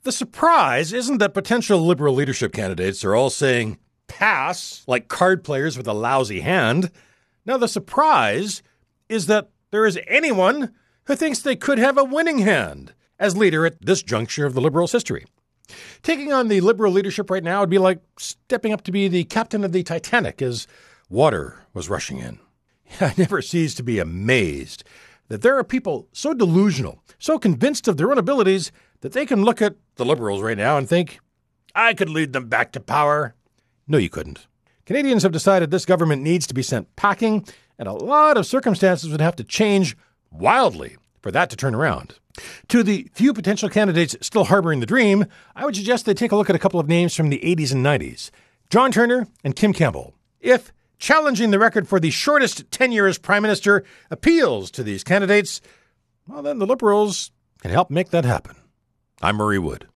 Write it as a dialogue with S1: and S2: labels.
S1: The surprise isn't that potential Liberal leadership candidates are all saying pass like card players with a lousy hand. Now, the surprise is that there is anyone who thinks they could have a winning hand as leader at this juncture of the Liberals' history. Taking on the Liberal leadership right now would be like stepping up to be the captain of the Titanic as water was rushing in. I never cease to be amazed that there are people so delusional, so convinced of their own abilities, that they can look at the Liberals right now and think, I could lead them back to power. No, you couldn't. Canadians have decided this government needs to be sent packing, and a lot of circumstances would have to change wildly for that to turn around. To the few potential candidates still harboring the dream, I would suggest they take a look at a couple of names from the 80s and 90s, John Turner and Kim Campbell. If challenging the record for the shortest tenure as Prime Minister appeals to these candidates, well, then the Liberals can help make that happen. I'm Murray Wood.